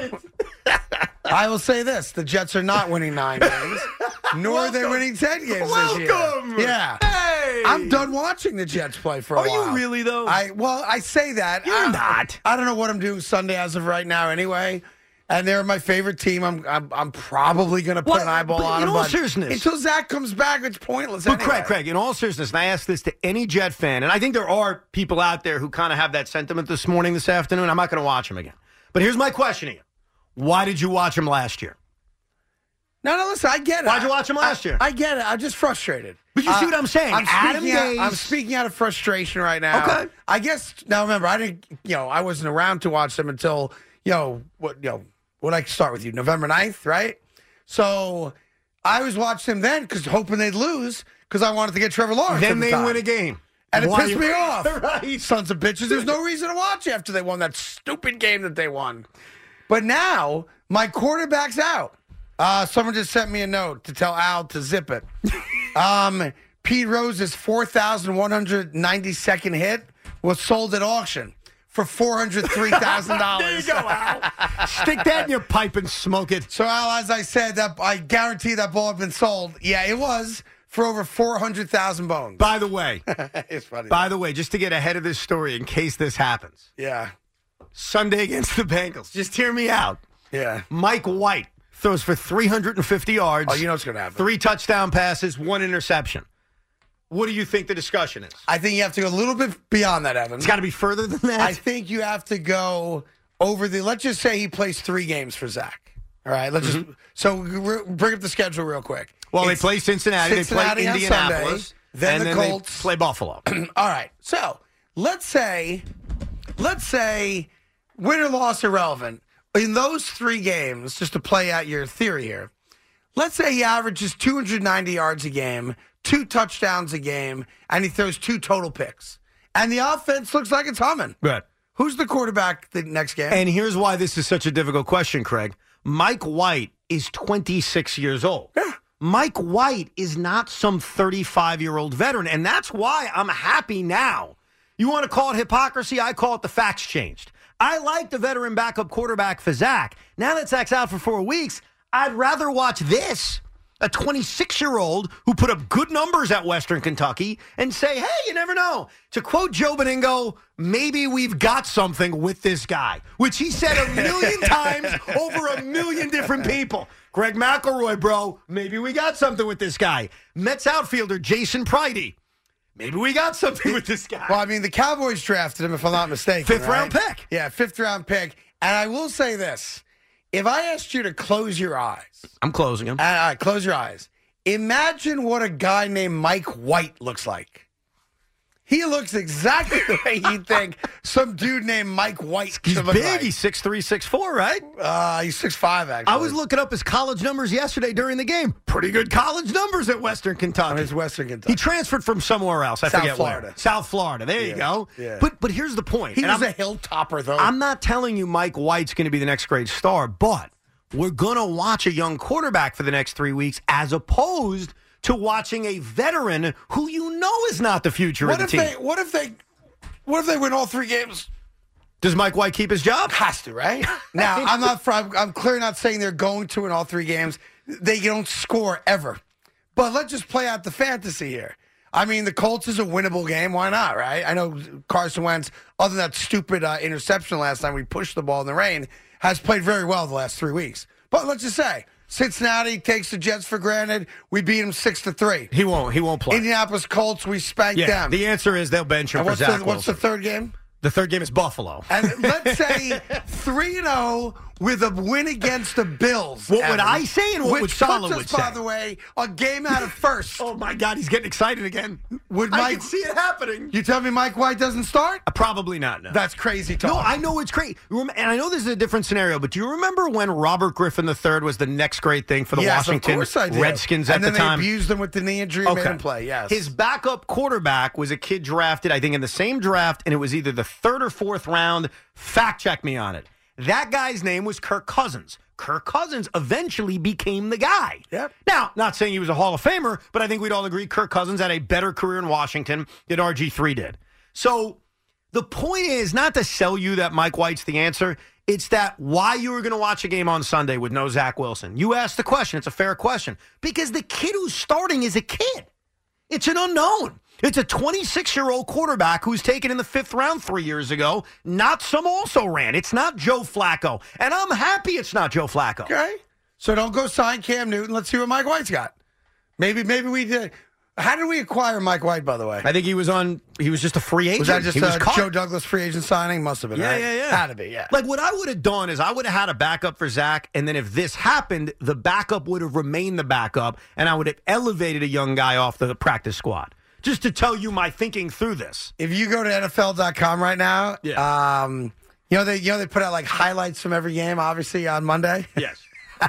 Speaker 4: I will say this. The Jets are not winning 9 games, nor are they winning 10 games this year.
Speaker 5: Welcome.
Speaker 4: Yeah.
Speaker 5: Hey.
Speaker 4: I'm done watching the Jets play for a while.
Speaker 5: Are you really, though?
Speaker 4: I say that.
Speaker 5: You're not.
Speaker 4: I don't know what I'm doing Sunday as of right now anyway. And they're my favorite team. I'm probably going to put an eyeball on them.
Speaker 5: In all seriousness.
Speaker 4: Until Zach comes back, it's pointless
Speaker 5: But
Speaker 4: anyway.
Speaker 5: Craig, in all seriousness, and I ask this to any Jet fan, and I think there are people out there who kind of have that sentiment this afternoon. I'm not going to watch them again. But here's my question to you. Why did you watch them last year?
Speaker 4: No, listen, I get it.
Speaker 5: Why'd you watch them last year?
Speaker 4: I get it. I'm just frustrated.
Speaker 5: But you see what I'm saying?
Speaker 4: I'm speaking out of frustration right now.
Speaker 5: Okay.
Speaker 4: I guess, now remember, I wasn't around to watch them until, when I start with you? November 9th, right? So I was watching them then hoping they'd lose because I wanted to get Trevor Lawrence.
Speaker 5: Then they win a game.
Speaker 4: And it pissed me off.
Speaker 5: Right.
Speaker 4: Sons of bitches. There's no reason to watch after they won that stupid game that they won. But now, my quarterback's out. Someone just sent me a note to tell Al to zip it. Pete Rose's 4,192nd hit was sold at auction for $403,000.
Speaker 5: There you go, Al. Stick that in your pipe and smoke it.
Speaker 4: So, Al, as I said, I guarantee that ball had been sold. Yeah, it was for over 400,000 bones.
Speaker 5: By the way,
Speaker 4: it's funny.
Speaker 5: By the way, just to get ahead of this story in case this happens.
Speaker 4: Yeah.
Speaker 5: Sunday against the Bengals. Just hear me out.
Speaker 4: Yeah.
Speaker 5: Mike White throws for 350 yards.
Speaker 4: Oh, you know what's going to happen.
Speaker 5: 3 touchdown passes, 1 interception. What do you think the discussion is?
Speaker 4: I think you have to go a little bit beyond that, Evan.
Speaker 5: It's got to be further than that.
Speaker 4: I think you have to go over let's just say he plays 3 games for Zach. All right, so bring up the schedule real quick.
Speaker 5: Well, they play Cincinnati, they play Indianapolis,
Speaker 4: then the Colts.
Speaker 5: They play Buffalo.
Speaker 4: All right, so let's say win or loss irrelevant. In those 3 games, just to play out your theory here, let's say he averages 290 yards a game, 2 touchdowns a game, and he throws 2 total picks. And the offense looks like it's humming.
Speaker 5: Right.
Speaker 4: Who's the quarterback the next game?
Speaker 5: And here's why this is such a difficult question, Craig. Mike White is 26 years old.
Speaker 4: Yeah.
Speaker 5: Mike White is not some 35-year-old veteran, and that's why I'm happy now. You want to call it hypocrisy? I call it the facts changed. I like the veteran backup quarterback for Zach. Now that Zach's out for 4 weeks, I'd rather watch this, a 26-year-old who put up good numbers at Western Kentucky, and say, hey, you never know. To quote Joe Beningo, maybe we've got something with this guy, which he said a million times over a million different people. Greg McElroy, bro, maybe we got something with this guy. Mets outfielder Jason Pridey. Maybe we got something with this guy.
Speaker 4: Well, I mean, the Cowboys drafted him, if I'm not mistaken.
Speaker 5: 5th round pick.
Speaker 4: Yeah, 5th round pick. And I will say this. If I asked you to close your eyes.
Speaker 5: I'm closing them.
Speaker 4: All right, close your eyes. Imagine what a guy named Mike White looks like. He looks exactly the way you'd think some dude named Mike White
Speaker 5: He's
Speaker 4: should look
Speaker 5: big.
Speaker 4: like.
Speaker 5: He's 6'3", 6'4", right?
Speaker 4: He's 6'5", actually.
Speaker 5: I was looking up his college numbers yesterday during the game. Pretty good college numbers at Western Kentucky.
Speaker 4: It's Western Kentucky.
Speaker 5: He transferred from somewhere else. I forget
Speaker 4: Florida.
Speaker 5: where. South Florida. There you go.
Speaker 4: Yeah.
Speaker 5: But here's the point.
Speaker 4: He was a hilltopper, though.
Speaker 5: I'm not telling you Mike White's going to be the next great star, but we're going to watch a young quarterback for the next 3 weeks as opposed to watching a veteran who you know is not the future of the team.
Speaker 4: What if they win all 3 games?
Speaker 5: Does Mike White keep his job?
Speaker 4: Has to, right? Now, I'm clearly not saying they're going to win all 3 games. They don't score ever. But let's just play out the fantasy here. I mean, the Colts is a winnable game. Why not, right? I know Carson Wentz, other than that stupid interception last time we pushed the ball in the rain, has played very well the last 3 weeks. But let's just say, Cincinnati takes the Jets for granted. We beat them 6-3.
Speaker 5: He won't play.
Speaker 4: Indianapolis Colts, we spanked them.
Speaker 5: The answer is they'll bench him for Zach Wilson.
Speaker 4: What's the 3rd game?
Speaker 5: The 3rd game is Buffalo.
Speaker 4: And let's say 3-0 with a win against the Bills.
Speaker 5: What would
Speaker 4: Evan,
Speaker 5: I say and what would Solid
Speaker 4: puts us, by the way, a game out of first.
Speaker 5: Oh, my God, he's getting excited again.
Speaker 4: I
Speaker 5: can see it happening.
Speaker 4: You tell me Mike White doesn't start?
Speaker 5: Probably not, no.
Speaker 4: That's crazy talk.
Speaker 5: No, I know it's crazy. And I know this is a different scenario, but do you remember when Robert Griffin III was the next great thing for the Washington Redskins at the time?
Speaker 4: And then they abused him with the knee injury and made him play, yes.
Speaker 5: His backup quarterback was a kid drafted, I think, in the same draft, and it was either the 3rd or 4th round. Fact check me on it. That guy's name was Kirk Cousins. Kirk Cousins eventually became the guy.
Speaker 4: Yep.
Speaker 5: Now, not saying he was a Hall of Famer, but I think we'd all agree Kirk Cousins had a better career in Washington than RG3 did. So the point is not to sell you that Mike White's the answer. It's that why you were going to watch a game on Sunday with no Zach Wilson. You asked the question. It's a fair question. Because the kid who's starting is a kid. It's an unknown. It's a 26-year-old quarterback who's taken in the 5th round 3 years ago, not some also-ran. It's not Joe Flacco. And I'm happy it's not Joe Flacco.
Speaker 4: Okay. So don't go sign Cam Newton. Let's see what Mike White's got. Maybe we did. How did we acquire Mike White, by the way?
Speaker 5: I think he was just a free agent.
Speaker 4: Was that just a Joe Douglas free agent signing? Must have been, right?
Speaker 5: Yeah.
Speaker 4: Had to be, yeah.
Speaker 5: Like, what I would have done is I would have had a backup for Zach, and then if this happened, the backup would have remained the backup, and I would have elevated a young guy off the practice squad. Just to tell you my thinking through this.
Speaker 4: If you go to NFL.com right now, they put out like highlights from every game, obviously, on Monday.
Speaker 5: Yes.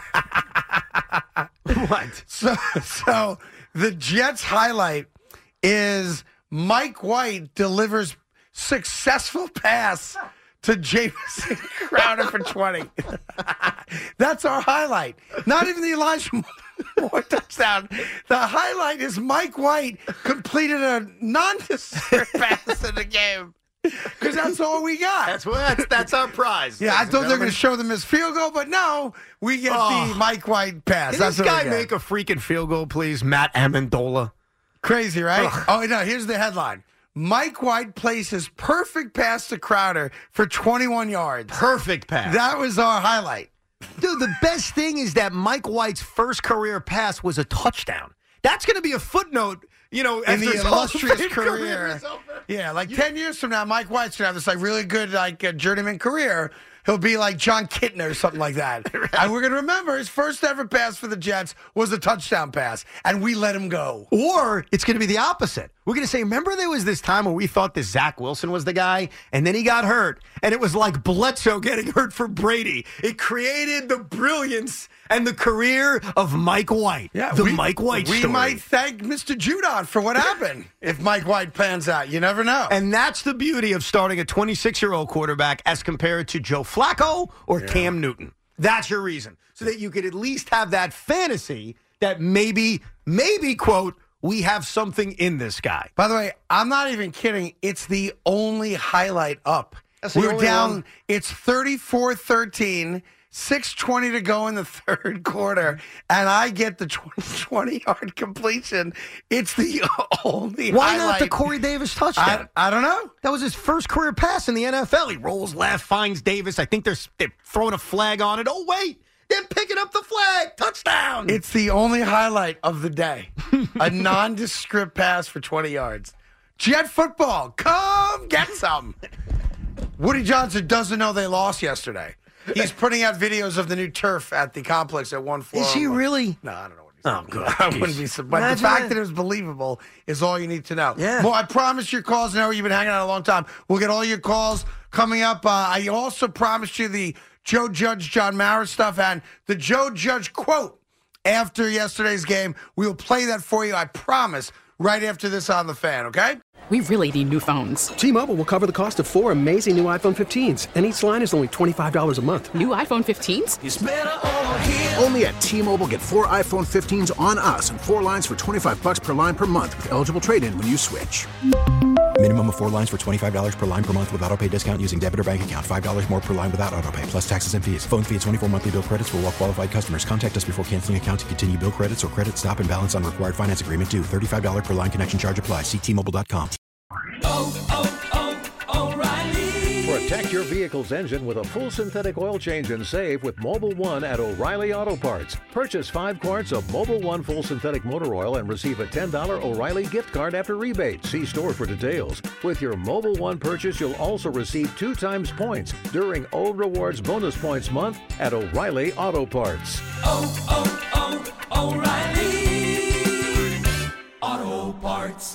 Speaker 5: What?
Speaker 4: So the Jets highlight is Mike White delivers successful pass to Jamison Crowder for 20. That's our highlight. Not even the Elijah Moore touchdown. The highlight is Mike White completed a nondescript pass in the game. Because that's all we got.
Speaker 5: That's our prize.
Speaker 4: Yeah, I thought they were going to show them his field goal, but no, we get the Mike White pass.
Speaker 5: Can this guy make a freaking field goal, please? Matt Amendola.
Speaker 4: Crazy, right? Oh, no, here's the headline. Mike White places perfect pass to Crowder for 21 yards.
Speaker 5: Perfect pass.
Speaker 4: That was our highlight.
Speaker 5: Dude, the best thing is that Mike White's first career pass was a touchdown. That's going to be a footnote, in
Speaker 4: the illustrious career. Yeah, like 10 years from now, Mike White's going to have this really good journeyman career. He'll be like John Kitna or something like that. Right. And we're going to remember his first ever pass for the Jets was a touchdown pass, and we let him go.
Speaker 5: Or it's going to be the opposite. We're going to say, remember there was this time where we thought that Zach Wilson was the guy, and then he got hurt, and it was like Bledsoe getting hurt for Brady. It created the brilliance and the career of Mike White. Yeah, Mike White story.
Speaker 4: We might thank Mr. Judon for what happened if Mike White pans out. You never know.
Speaker 5: And that's the beauty of starting a 26-year-old quarterback as compared to Joe Flacco or Cam Newton. That's your reason. So that you could at least have that fantasy that maybe, quote, we have something in this guy.
Speaker 4: By the way, I'm not even kidding. It's the only highlight up. We're down. It's 34-13. 6:20 to go in the third quarter, and I get the 20-yard completion. It's the only
Speaker 5: Why
Speaker 4: highlight.
Speaker 5: not the Corey Davis touchdown?
Speaker 4: I don't know.
Speaker 5: That was his first career pass in the NFL. He rolls left, finds Davis. I think they're throwing a flag on it. Oh, wait. They're picking up the flag. Touchdown.
Speaker 4: It's the only highlight of the day. A nondescript pass for 20 yards. Jet football. Come get some. Woody Johnson doesn't know they lost yesterday. He's putting out videos of the new turf at the complex at one floor.
Speaker 5: Is he really?
Speaker 4: No, I don't know what he's
Speaker 5: Oh, good.
Speaker 4: I wouldn't be surprised. But the fact that it was believable is all you need to know.
Speaker 5: Yeah.
Speaker 4: Well, I promised your calls. I know you've been hanging out a long time. We'll get all your calls coming up. I also promised you the Joe Judge, John Mara stuff and the Joe Judge quote after yesterday's game. We will play that for you, I promise, right after this on The Fan, okay?
Speaker 13: We really need new phones.
Speaker 14: T-Mobile will cover the cost of 4 amazing new iPhone 15s, and each line is only $25 a month.
Speaker 13: New iPhone 15s?
Speaker 1: It's better over here. Only at T-Mobile, get 4 iPhone 15s on us and 4 lines for $25 per line per month with eligible trade-in when you switch.
Speaker 2: Minimum of 4 lines for $25 per line per month with autopay discount using debit or bank account. $5 more per line without autopay, plus taxes and fees. Phone fee at 24 monthly bill credits for well-qualified customers. Contact us before canceling account to continue bill credits or credit stop and balance on required finance agreement due. $35 per line connection charge applies. See T-Mobile.com.
Speaker 15: O'Reilly.
Speaker 16: Protect your
Speaker 15: your vehicle's engine with a full synthetic oil change and save with Mobil 1 at O'Reilly Auto Parts. Purchase 5 quarts of Mobil 1 full synthetic motor oil and receive a $10 O'Reilly gift card after rebate. See store for details. With your Mobil 1 purchase, you'll also receive 2 times points during O Rewards Bonus Points Month at O'Reilly Auto Parts.
Speaker 16: O'Reilly Auto Parts.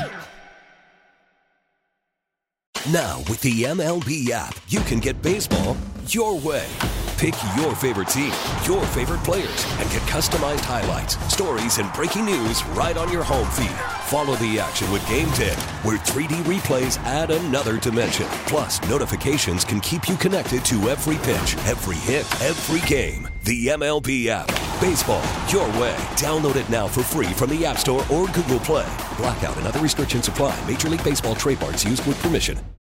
Speaker 17: Now, with the MLB app, you can get baseball your way. Pick your favorite team, your favorite players, and get customized highlights, stories, and breaking news right on your home feed. Follow the action with Game 10, where 3D replays add another dimension. Plus, notifications can keep you connected to every pitch, every hit, every game. The MLB app. Baseball your way. Download it now for free from the App Store or Google Play. Blackout and other restrictions apply. Major League Baseball trademarks used with permission.